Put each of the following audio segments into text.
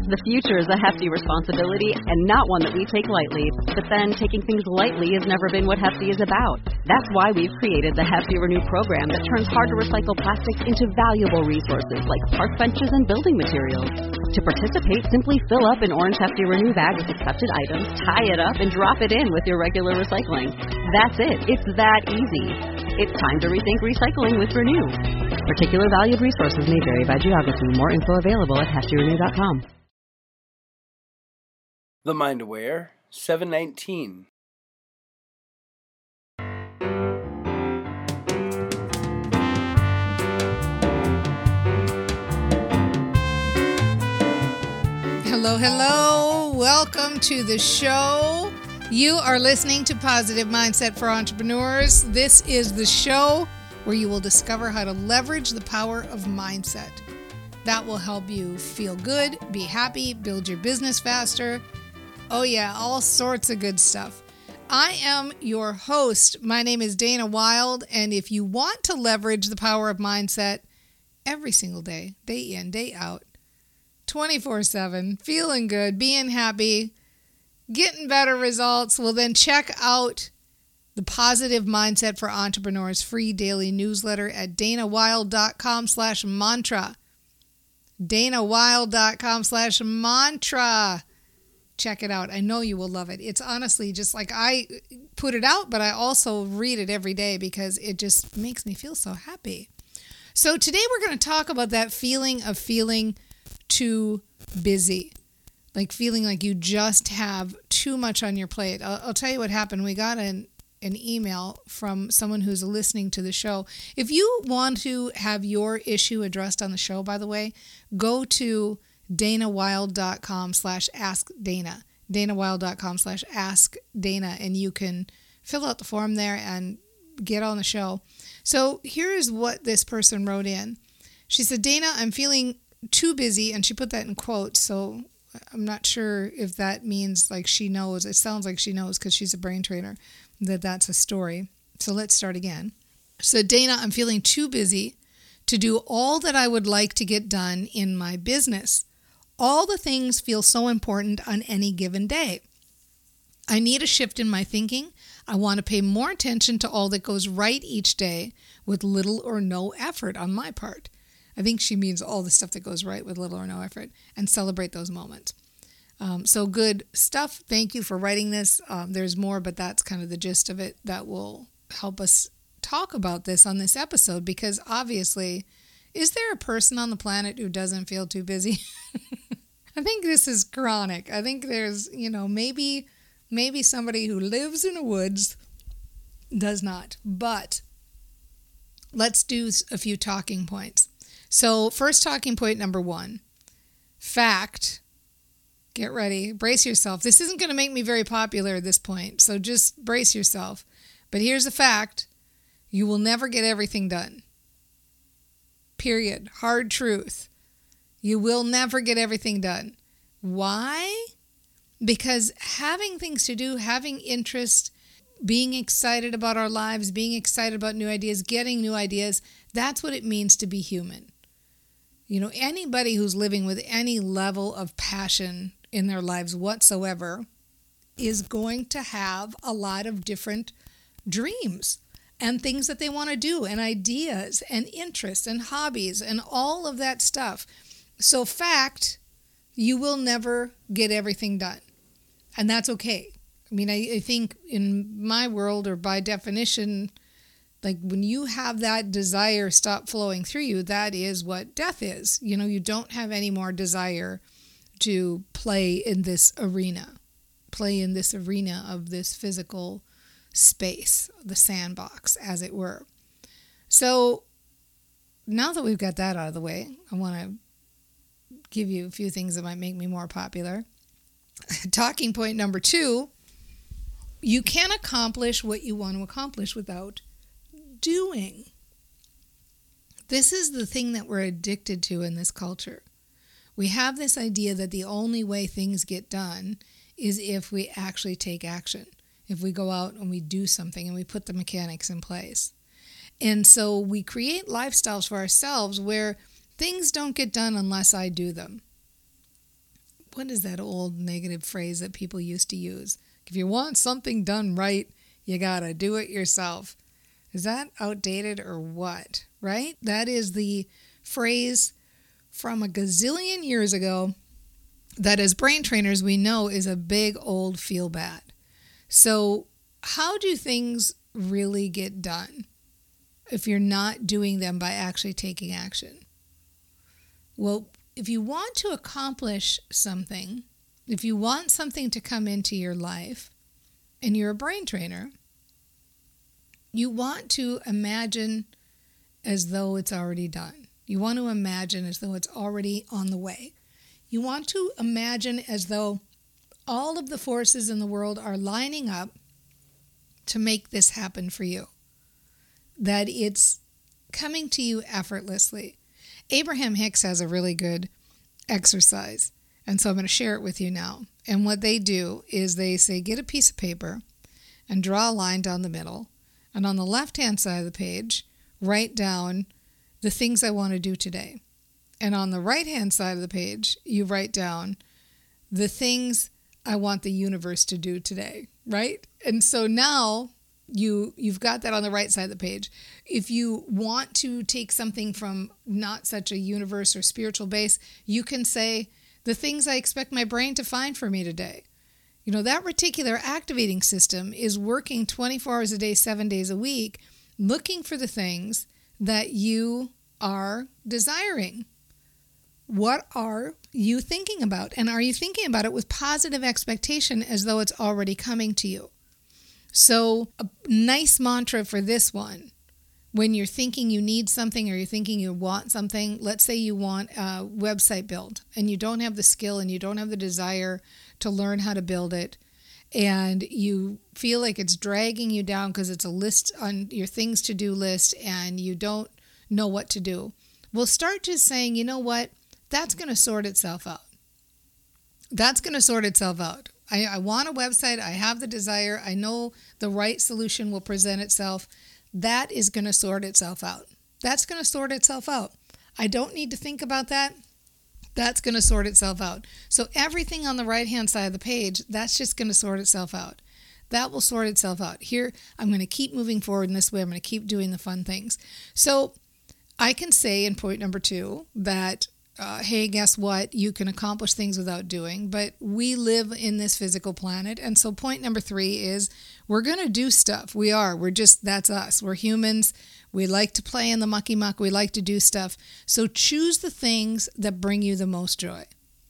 The future is a hefty responsibility and not one that we take lightly. But then taking things lightly has never been what Hefty is about. That's why we've created the Hefty Renew program that turns hard-to-recycle plastics into valuable resources like park benches and building materials. To participate, simply fill up an orange Hefty Renew bag with accepted items, tie it up, and drop it in with your regular recycling. That's it. It's that easy. It's time to rethink recycling with Renew. Particular valued resources may vary by geography. More info available at heftyrenew.com. The Mind Aware, 719. Hello, hello. Welcome to the show. You are listening to Positive Mindset for Entrepreneurs. This is the show where you will discover how to leverage the power of mindset. That will help you feel good, be happy, build your business faster. Oh yeah, all sorts of good stuff. I am your host. My name is Dana Wilde, and if you want to leverage the power of mindset every single day, day in, day out, 24/7, feeling good, being happy, getting better results, well then check out the Positive Mindset for Entrepreneurs free daily newsletter at danawilde.com/mantra. danawilde.com/mantra. Check it out. I know you will love it. It's honestly just like I put it out, but I also read it every day because it just makes me feel so happy. So today we're going to talk about that feeling of feeling too busy, like feeling like you just have too much on your plate. I'll tell you what happened. We got an email from someone who's listening to the show. If you want to have your issue addressed on the show, by the way, go to danawilde.com/askdana, danawilde.com/askdana, and you can fill out the form there and get on the show. So here is what this person wrote in. She said, Dana, I'm feeling too busy, and she put that in quotes, so I'm not sure if that means like she knows. It sounds like she knows because she's a brain trainer, that that's a story. So let's start again. So Dana, I'm feeling too busy to do all that I would like to get done in my business. All the things feel so important on any given day. I need a shift in my thinking. I want to pay more attention to all that goes right each day with little or no effort on my part. I think she means all the stuff that goes right with little or no effort, and celebrate those moments. So good stuff. Thank you for writing this. There's more, but that's kind of the gist of it that will help us talk about this on this episode, because obviously, is there a person on the planet who doesn't feel too busy? I think this is chronic. I think there's, maybe somebody who lives in the woods does not. But let's do a few talking points. So first talking point number 1, fact. Get ready. Brace yourself. This isn't going to make me very popular at this point, so just brace yourself. But here's a fact. You will never get everything done. Period. Hard truth. You will never get everything done. Why? Because having things to do, having interest, being excited about our lives, being excited about new ideas, getting new ideas, that's what it means to be human. Anybody who's living with any level of passion in their lives whatsoever is going to have a lot of different dreams and things that they want to do, and ideas and interests and hobbies and all of that stuff. So fact, you will never get everything done. And that's okay. I mean, I think in my world, or by definition, like when you have that desire stop flowing through you, that is what death is. You don't have any more desire to play in this arena of this physical space, the sandbox, as it were. So now that we've got that out of the way, I want to give you a few things that might make me more popular. Talking point number 2, you can't accomplish what you want to accomplish without doing. This is the thing that we're addicted to in this culture. We have this idea that the only way things get done is if we actually take action, if we go out and we do something and we put the mechanics in place. And so we create lifestyles for ourselves where things don't get done unless I do them. what is that old negative phrase that people used to use? If you want something done right, you gotta do it yourself. Is that outdated or what? Right? That is the phrase from a gazillion years ago that as brain trainers we know is a big old feel bad. So how do things really get done if you're not doing them by actually taking action? Well, if you want to accomplish something, if you want something to come into your life and you're a brain trainer, you want to imagine as though it's already done. You want to imagine as though it's already on the way. You want to imagine as though all of the forces in the world are lining up to make this happen for you, that it's coming to you effortlessly. Abraham Hicks has a really good exercise, and so I'm going to share it with you now. And what they do is they say, get a piece of paper and draw a line down the middle, and on the left-hand side of the page, write down the things I want to do today. And on the right-hand side of the page, you write down the things I want the universe to do today, right? And so now you've got that on the right side of the page. If you want to take something from not such a universe or spiritual base, you can say, the things I expect my brain to find for me today. You know, that reticular activating system is working 24 hours a day, 7 days a week, looking for the things that you are desiring. What are you thinking about? And are you thinking about it with positive expectation as though it's already coming to you? So a nice mantra for this one, when you're thinking you need something or you're thinking you want something, let's say you want a website built and you don't have the skill and you don't have the desire to learn how to build it, and you feel like it's dragging you down because it's a list on your things to do list and you don't know what to do. Well, start just saying, you know what? That's going to sort itself out. That's going to sort itself out. I want a website. I have the desire. I know the right solution will present itself. That is going to sort itself out. That's going to sort itself out. I don't need to think about that. That's going to sort itself out. So everything on the right-hand side of the page, that's just going to sort itself out. That will sort itself out. Here, I'm going to keep moving forward in this way. I'm going to keep doing the fun things. So I can say in point number 2 that hey, guess what? You can accomplish things without doing, but we live in this physical planet. And so point number 3 is we're going to do stuff. That's us. We're humans. We like to play in the mucky muck. We like to do stuff. So choose the things that bring you the most joy.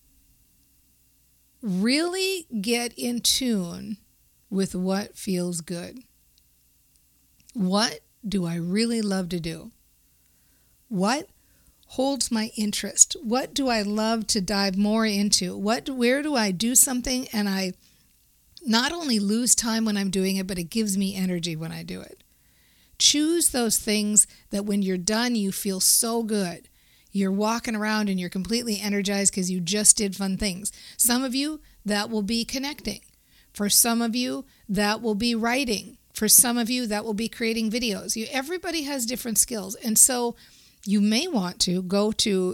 Really get in tune with what feels good. What do I really love to do? What holds my interest? What do I love to dive more into? Where do I do something and I not only lose time when I'm doing it, but it gives me energy when I do it? Choose those things that when you're done, you feel so good. You're walking around and you're completely energized because you just did fun things. Some of you, that will be connecting. For some of you, that will be writing. For some of you, that will be creating videos. Everybody has different skills. And so you may want to go to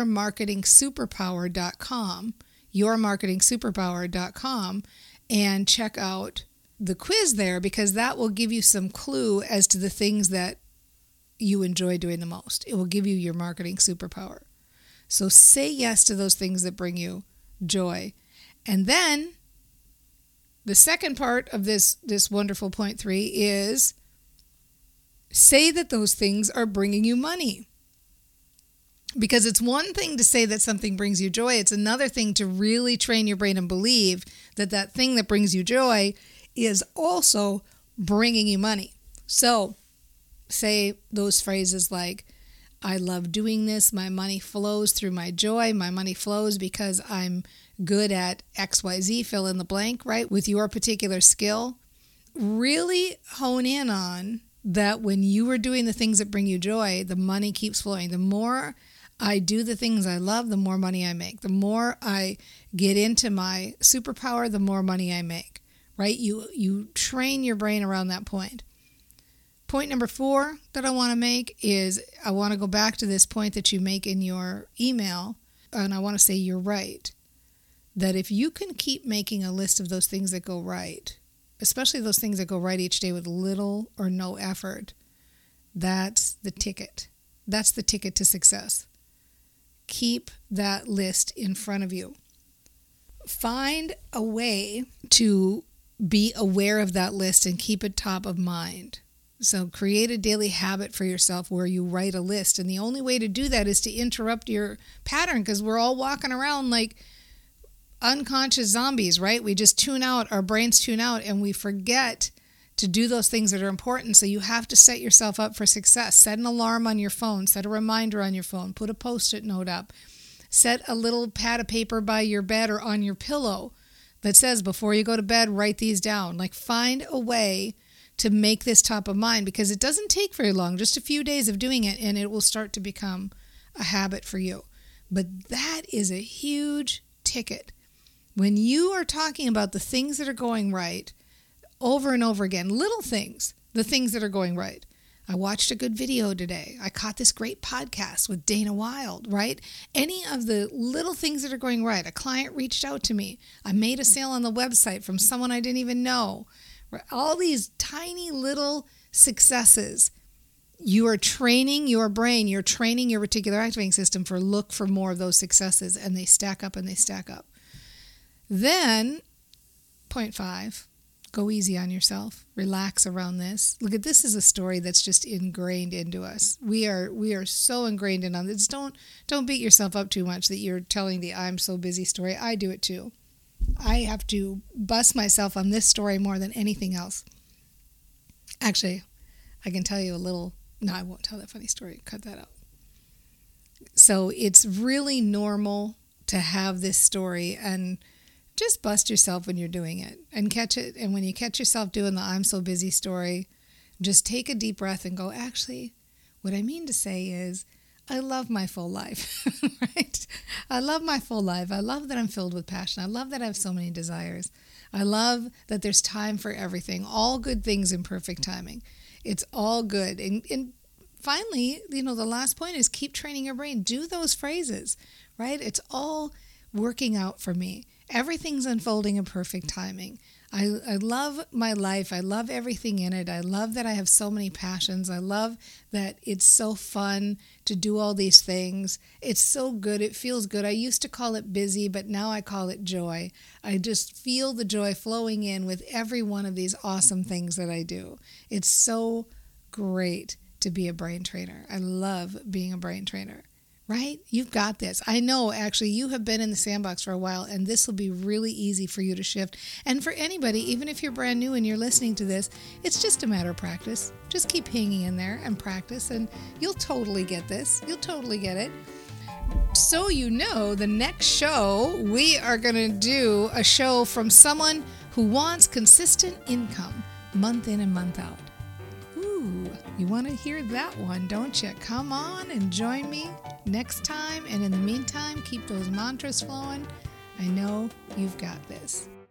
yourmarketingsuperpower.com, and check out the quiz there, because that will give you some clue as to the things that you enjoy doing the most. It will give you your marketing superpower. So say yes to those things that bring you joy. And then the second part of this wonderful point 3 is say that those things are bringing you money. Because it's one thing to say that something brings you joy. It's another thing to really train your brain and believe that that thing that brings you joy is also bringing you money. So say those phrases like, I love doing this. My money flows through my joy. My money flows because I'm good at XYZ, fill in the blank, right? With your particular skill. Really hone in on that when you are doing the things that bring you joy, the money keeps flowing. The more I do the things I love, the more money I make. The more I get into my superpower, the more money I make, right? You train your brain around that point. Point number 4 that I want to make is I want to go back to this point that you make in your email, and I want to say you're right. that if you can keep making a list of those things that go right, especially those things that go right each day with little or no effort, that's the ticket. That's the ticket to success. Keep that list in front of you. Find a way to be aware of that list and keep it top of mind. So create a daily habit for yourself where you write a list. And the only way to do that is to interrupt your pattern, because we're all walking around like unconscious zombies, right? We just tune out, our brains tune out, and we forget to do those things that are important. So you have to set yourself up for success. Set an alarm on your phone, set a reminder on your phone, put a Post-it note up, set a little pad of paper by your bed or on your pillow that says, before you go to bed, write these down. Like, find a way to make this top of mind, because it doesn't take very long, just a few days of doing it, and it will start to become a habit for you. But that is a huge ticket. When you are talking about the things that are going right over and over again, little things, the things that are going right. I watched a good video today. I caught this great podcast with Dana Wilde, right? Any of the little things that are going right. A client reached out to me. I made a sale on the website from someone I didn't even know. All these tiny little successes. You are training your brain, you're training your reticular activating system for look for more of those successes, and they stack up and they stack up. Then, point 5, go easy on yourself. Relax around this. Look at this is a story that's just ingrained into us. We are so ingrained in on this. Don't beat yourself up too much that you're telling the I'm so busy story. I do it too. I have to bust myself on this story more than anything else. Actually, I can tell you a little. No, I won't tell that funny story. Cut that out. So it's really normal to have this story, and just bust yourself when you're doing it and catch it. And when you catch yourself doing the I'm so busy story, just take a deep breath and go, actually, what I mean to say is, I love my full life, right? I love my full life. I love that I'm filled with passion. I love that I have so many desires. I love that there's time for everything, all good things in perfect timing. It's all good. And finally, the last point is keep training your brain. Do those phrases, right? It's all working out for me. Everything's unfolding in perfect timing. I love my life. I love everything in it. I love that I have so many passions. I love that it's so fun to do all these things. It's so good. It feels good. I used to call it busy, but now I call it joy. I just feel the joy flowing in with every one of these awesome things that I do. It's so great to be a brain trainer. I love being a brain trainer. Right? You've got this. I know, actually, you have been in the sandbox for a while, and this will be really easy for you to shift. And for anybody, even if you're brand new and you're listening to this, it's just a matter of practice. Just keep hanging in there and practice, and you'll totally get this. You'll totally get it. So the next show, we are going to do a show from someone who wants consistent income month in and month out. Ooh, you want to hear that one, don't you? Come on and join me next time. And in the meantime, keep those mantras flowing. I know you've got this.